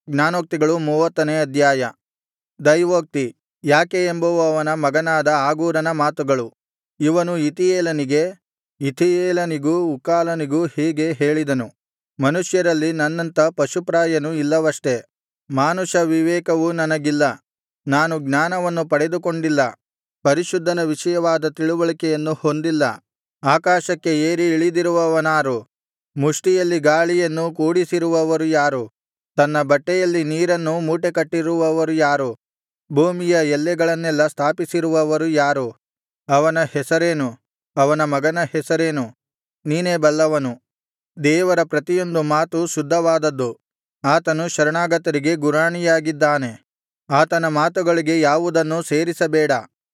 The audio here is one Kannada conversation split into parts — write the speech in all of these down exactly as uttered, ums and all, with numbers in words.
ಜ್ಞಾನೋಕ್ತಿಗಳು ಮೂವತ್ತನೇ ಅಧ್ಯಾಯ. ದೈವೋಕ್ತಿ. ಯಾಕೆ ಎಂಬುವವನ ಮಗನಾದ ಆಗೂರನ ಮಾತುಗಳು. ಇವನು ಇತೀಯೇಲನಿಗೆ, ಇಥೀಯೇಲನಿಗೂ ಉಕ್ಕಾಲನಿಗೂ ಹೀಗೆ ಹೇಳಿದನು, ಮನುಷ್ಯರಲ್ಲಿ ನನ್ನಂಥ ಪಶುಪ್ರಾಯನು ಇಲ್ಲವಷ್ಟೆ. ಮಾನುಷ ವಿವೇಕವು ನನಗಿಲ್ಲ, ನಾನು ಜ್ಞಾನವನ್ನು ಪಡೆದುಕೊಂಡಿಲ್ಲ, ಪರಿಶುದ್ಧನ ವಿಷಯವಾದ ತಿಳುವಳಿಕೆಯನ್ನು ಹೊಂದಿಲ್ಲ. ಆಕಾಶಕ್ಕೆ ಏರಿ ಇಳಿದಿರುವವನಾರು? ಮುಷ್ಟಿಯಲ್ಲಿ ಗಾಳಿಯನ್ನು ಕೂಡಿಸಿರುವವರು ಯಾರು? ತನ್ನ ಬಟ್ಟೆಯಲ್ಲಿ ನೀರನ್ನು ಮೂಟೆಕಟ್ಟಿರುವವರು ಯಾರು? ಭೂಮಿಯ ಎಲ್ಲೆಗಳನ್ನೆಲ್ಲಾ ಸ್ಥಾಪಿಸಿರುವವರು ಯಾರು? ಅವನ ಹೆಸರೇನು? ಅವನ ಮಗನ ಹೆಸರೇನು? ನೀನೇ ಬಲ್ಲವನು. ದೇವರ ಪ್ರತಿಯೊಂದು ಮಾತು ಶುದ್ಧವಾದದ್ದು. ಆತನು ಶರಣಾಗತರಿಗೆ ಗುರಾಣಿಯಾಗಿದ್ದಾನೆ. ಆತನ ಮಾತುಗಳಿಗೆ ಯಾವುದನ್ನೂ ಸೇರಿಸಬೇಡ.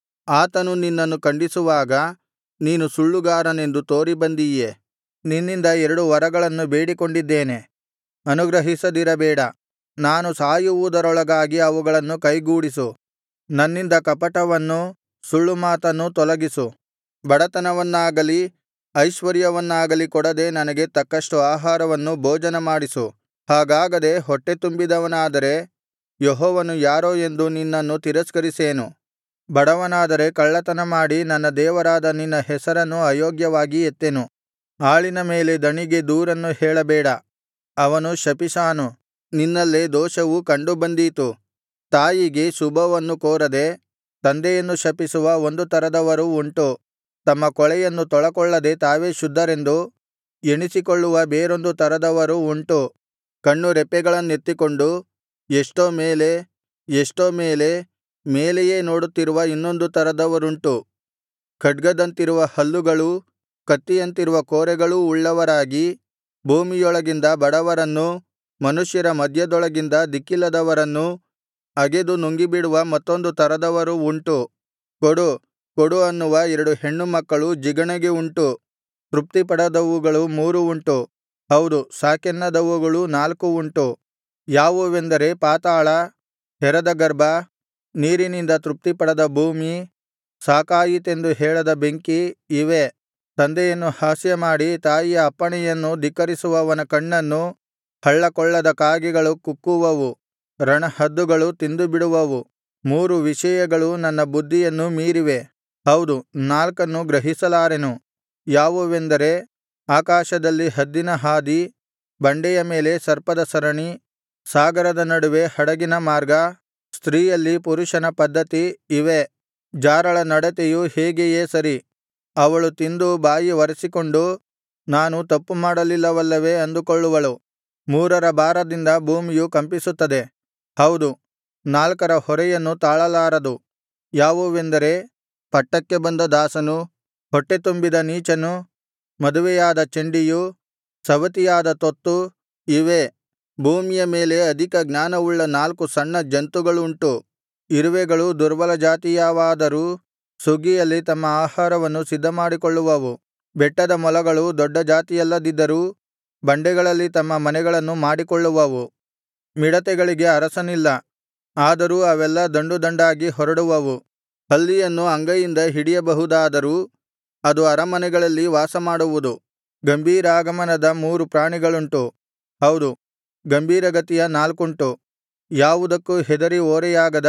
ಆತನು ನಿನ್ನನ್ನು ಖಂಡಿಸುವಾಗ ನೀನು ಸುಳ್ಳುಗಾರನೆಂದು ತೋರಿಬಂದೀಯೆ. ನಿನ್ನಿಂದ ಎರಡು ವರಗಳನ್ನು ಬೇಡಿಕೊಂಡಿದ್ದೇನೆ, ಅನುಗ್ರಹಿಸದಿರಬೇಡ. ನಾನು ಸಾಯುವುದರೊಳಗಾಗಿ ಅವುಗಳನ್ನು ಕೈಗೂಡಿಸು. ನನ್ನಿಂದ ಕಪಟವನ್ನೂ ಸುಳ್ಳುಮಾತನ್ನೂ ತೊಲಗಿಸು. ಬಡತನವನ್ನಾಗಲಿ ಐಶ್ವರ್ಯವನ್ನಾಗಲಿ ಕೊಡದೆ ನನಗೆ ತಕ್ಕಷ್ಟು ಆಹಾರವನ್ನು ಭೋಜನಮಾಡಿಸು. ಹಾಗಾಗದೆ ಹೊಟ್ಟೆ ತುಂಬಿದವನಾದರೆ ಯೆಹೋವನು ಯಾರೋ ಎಂದು ನಿನ್ನನ್ನು ತಿರಸ್ಕರಿಸೇನು. ಬಡವನಾದರೆ ಕಳ್ಳತನ ಮಾಡಿ ನನ್ನ ದೇವರಾದ ನಿನ್ನ ಹೆಸರನ್ನು ಅಯೋಗ್ಯವಾಗಿ ಎತ್ತೆನು. ಆಳಿನ ಮೇಲೆ ದಣಿಗೆ ದೂರನ್ನು ಹೇಳಬೇಡ, ಅವನು ಶಪಿಸಾನು. ನಿನ್ನಲ್ಲೇ ದೋಷವು ಕಂಡುಬಂದೀತು. ತಾಯಿಗೆ ಶುಭವನ್ನು ಕೋರದೆ ತಂದೆಯನ್ನು ಶಪಿಸುವ ಒಂದು ತರದವರು ಉಂಟು. ತಮ್ಮ ಕೊಳೆಯನ್ನು ತೊಳಕೊಳ್ಳದೆ ತಾವೇ ಶುದ್ಧರೆಂದು ಎಣಿಸಿಕೊಳ್ಳುವ ಬೇರೊಂದು ತರದವರು ಉಂಟು. ಕಣ್ಣು ರೆಪ್ಪೆಗಳನ್ನೆತ್ತಿಕೊಂಡು ಎಷ್ಟೋ ಮೇಲೆ, ಎಷ್ಟೋ ಮೇಲೆ, ಮೇಲೆಯೇ ನೋಡುತ್ತಿರುವ ಇನ್ನೊಂದು ತರದವರುಂಟು. ಖಡ್ಗದಂತಿರುವ ಹಲ್ಲುಗಳೂ ಕತ್ತಿಯಂತಿರುವ ಕೋರೆಗಳೂ ಉಳ್ಳವರಾಗಿ ಭೂಮಿಯೊಳಗಿಂದ ಬಡವರನ್ನೂ ಮನುಷ್ಯರ ಮಧ್ಯದೊಳಗಿಂದ ದಿಕ್ಕಿಲ್ಲದವರನ್ನೂ ಅಗೆದು ನುಂಗಿಬಿಡುವ ಮತ್ತೊಂದು ತರದವರು ಉಂಟು. ಕೊಡು, ಕೊಡು ಅನ್ನುವ ಎರಡು ಹೆಣ್ಣು ಮಕ್ಕಳು ಜಿಗಣೆಗೆ ಉಂಟು. ತೃಪ್ತಿಪಡದವುಗಳು ಮೂರು ಉಂಟು. ಹೌದು, ಸಾಕೆನ್ನದವುಗಳು ನಾಲ್ಕು ಉಂಟು. ಯಾವುವೆಂದರೆ ಪಾತಾಳ, ಹೆರದ ಗರ್ಭ, ನೀರಿನಿಂದ ತೃಪ್ತಿಪಡದ ಭೂಮಿ, ಸಾಕಾಯಿತೆಂದು ಹೇಳದ ಬೆಂಕಿ, ಇವೇ. ತಂದೆಯನ್ನು ಹಾಸ್ಯಮಾಡಿ ತಾಯಿಯ ಅಪ್ಪಣೆಯನ್ನು ಧಿಕ್ಕರಿಸುವವನ ಕಣ್ಣನ್ನು ಹಳ್ಳಕೊಳ್ಳದ ಕಾಗೆಗಳು ಕುಕ್ಕುವವು, ರಣಹದ್ದುಗಳು ತಿಂದುಬಿಡುವವು. ಮೂರು ವಿಷಯಗಳು ನನ್ನ ಬುದ್ಧಿಯನ್ನು ಮೀರಿವೆ. ಹೌದು, ನಾಲ್ಕನ್ನು ಗ್ರಹಿಸಲಾರೆನು. ಯಾವುವೆಂದರೆ ಆಕಾಶದಲ್ಲಿ ಹದ್ದಿನ ಹಾದಿ, ಬಂಡೆಯ ಮೇಲೆ ಸರ್ಪದ ಸರಣಿ, ಸಾಗರದ ನಡುವೆ ಹಡಗಿನ ಮಾರ್ಗ, ಸ್ತ್ರೀಯಲ್ಲಿ ಪುರುಷನ ಪದ್ಧತಿ, ಇವೇ. ಜಾರಳ ನಡತೆಯು ಹೀಗೆಯೇ ಸರಿ. ಅವಳು ತಿಂದು ಬಾಯಿ ಒರಸಿಕೊಂಡು ನಾನು ತಪ್ಪು ಮಾಡಲಿಲ್ಲವಲ್ಲವೇ ಅಂದುಕೊಳ್ಳುವಳು. ಮೂರರ ಭಾರದಿಂದ ಭೂಮಿಯು ಕಂಪಿಸುತ್ತದೆ. ಹೌದು, ನಾಲ್ಕರ ಹೊರೆಯನ್ನು ತಾಳಲಾರದು. ಯಾವುವೆಂದರೆ ಪಟ್ಟಕ್ಕೆ ಬಂದ ದಾಸನು, ಹೊಟ್ಟೆ ತುಂಬಿದ ನೀಚನು, ಮದುವೆಯಾದ ಚಂಡಿಯು, ಸವತಿಯಾದ ತೊತ್ತು, ಇವೇ. ಭೂಮಿಯ ಮೇಲೆ ಅಧಿಕ ಜ್ಞಾನವುಳ್ಳ ನಾಲ್ಕು ಸಣ್ಣ ಜಂತುಗಳುಂಟು. ಇರುವೆಗಳು ದುರ್ಬಲ ಜಾತಿಯವಾದರೂ ಸುಗ್ಗಿಯಲ್ಲಿ ತಮ್ಮ ಆಹಾರವನ್ನು ಸಿದ್ಧಮಾಡಿಕೊಳ್ಳುವವು. ಬೆಟ್ಟದ ಮೊಲಗಳು ದೊಡ್ಡ ಜಾತಿಯಲ್ಲದಿದ್ದರೂ ಬಂಡೆಗಳಲ್ಲಿ ತಮ್ಮ ಮನೆಗಳನ್ನು ಮಾಡಿಕೊಳ್ಳುವವು. ಮಿಡತೆಗಳಿಗೆ ಅರಸನಿಲ್ಲ, ಆದರೂ ಅವೆಲ್ಲಾ ದಂಡು ದಂಡಾಗಿ ಹೊರಡುವವು. ಹಲ್ಲಿಯನ್ನು ಅಂಗೈಯಿಂದ ಹಿಡಿಯಬಹುದಾದರೂ ಅದು ಅರಮನೆಗಳಲ್ಲಿ ವಾಸಮಾಡುವುದು. ಗಂಭೀರಾಗಮನದ ಮೂರು ಪ್ರಾಣಿಗಳುಂಟು. ಹೌದು, ಗಂಭೀರಗತಿಯ ನಾಲ್ಕುಂಟು. ಯಾವುದಕ್ಕೂ ಹೆದರಿ ಓರೆಯಾಗದ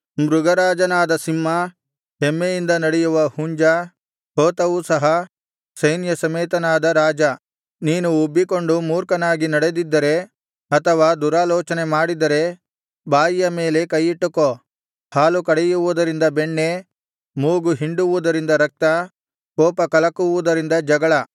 ಮೃಗರಾಜನಾದ ಸಿಂಹ, ಹೆಮ್ಮೆಯಿಂದ ನಡೆಯುವ ಹುಂಜ, ಹೋತವೂ ಸಹ ಸೈನ್ಯಸಮೇತನಾದ ರಾಜ. ನೀನು ಉಬ್ಬಿಕೊಂಡು ಮೂರ್ಖನಾಗಿ ನಡೆದಿದ್ದರೆ ಅಥವಾ ದುರಾಲೋಚನೆ ಮಾಡಿದ್ದರೆ ಬಾಯಿಯ ಮೇಲೆ ಕೈಯಿಟ್ಟುಕೋ. ಹಾಲು ಕಡೆಯುವುದರಿಂದ ಬೆಣ್ಣೆ, ಮೂಗು ಹಿಂಡುವುದರಿಂದ ರಕ್ತ, ಕೋಪ ಕಲಕುವುದರಿಂದ ಜಗಳ.